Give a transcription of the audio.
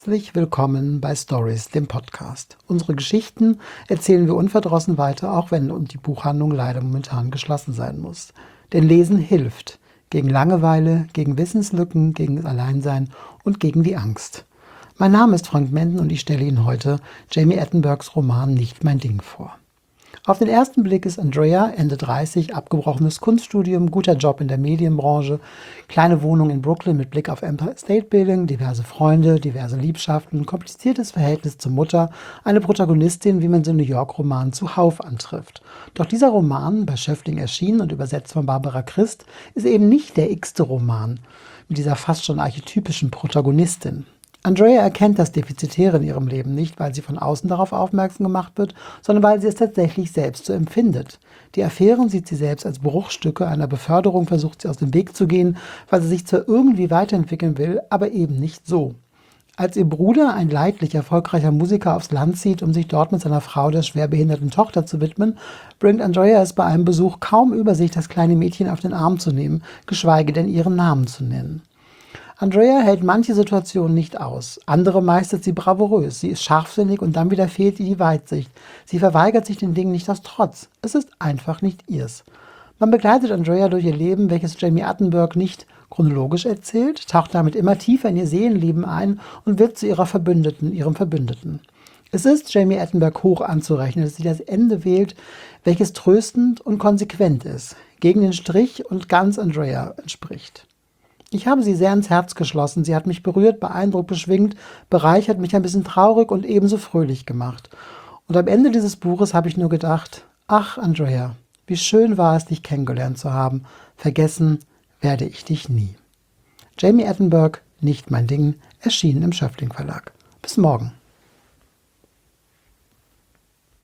Herzlich willkommen bei Stories, dem Podcast. Unsere Geschichten erzählen wir unverdrossen weiter, auch wenn die Buchhandlung leider momentan geschlossen sein muss. Denn Lesen hilft. Gegen Langeweile, gegen Wissenslücken, gegen Alleinsein und gegen die Angst. Mein Name ist Frank Menden und ich stelle Ihnen heute Jamie Attenbergs Roman Nicht mein Ding vor. Auf den ersten Blick ist Andrea, Ende 30, abgebrochenes Kunststudium, guter Job in der Medienbranche, kleine Wohnung in Brooklyn mit Blick auf Empire State Building, diverse Freunde, diverse Liebschaften, kompliziertes Verhältnis zur Mutter, eine Protagonistin, wie man sie in New York-Romanen zuhauf antrifft. Doch dieser Roman, bei Schöffling erschienen und übersetzt von Barbara Christ, ist eben nicht der x-te Roman mit dieser fast schon archetypischen Protagonistin. Andrea erkennt das Defizitäre in ihrem Leben nicht, weil sie von außen darauf aufmerksam gemacht wird, sondern weil sie es tatsächlich selbst so empfindet. Die Affären sieht sie selbst als Bruchstücke, einer Beförderung versucht sie aus dem Weg zu gehen, weil sie sich zwar irgendwie weiterentwickeln will, aber eben nicht so. Als ihr Bruder, ein leidlich erfolgreicher Musiker, aufs Land zieht, um sich dort mit seiner Frau, der schwerbehinderten Tochter, zu widmen, bringt Andrea es bei einem Besuch kaum über sich, das kleine Mädchen auf den Arm zu nehmen, geschweige denn ihren Namen zu nennen. Andrea hält manche Situationen nicht aus, andere meistert sie bravourös, sie ist scharfsinnig und dann wieder fehlt ihr die Weitsicht. Sie verweigert sich den Dingen nicht aus Trotz, es ist einfach nicht ihrs. Man begleitet Andrea durch ihr Leben, welches Jamie Attenberg nicht chronologisch erzählt, taucht damit immer tiefer in ihr Seelenleben ein und wird zu ihrem Verbündeten. Es ist Jamie Attenberg hoch anzurechnen, dass sie das Ende wählt, welches tröstend und konsequent ist, gegen den Strich und ganz Andrea entspricht. Ich habe sie sehr ins Herz geschlossen. Sie hat mich berührt, beeindruckt, beschwingt, bereichert, mich ein bisschen traurig und ebenso fröhlich gemacht. Und am Ende dieses Buches habe ich nur gedacht, ach Andrea, wie schön war es, dich kennengelernt zu haben. Vergessen werde ich dich nie. Jamie Attenberg, Nicht mein Ding, erschienen im Schöffling Verlag. Bis morgen.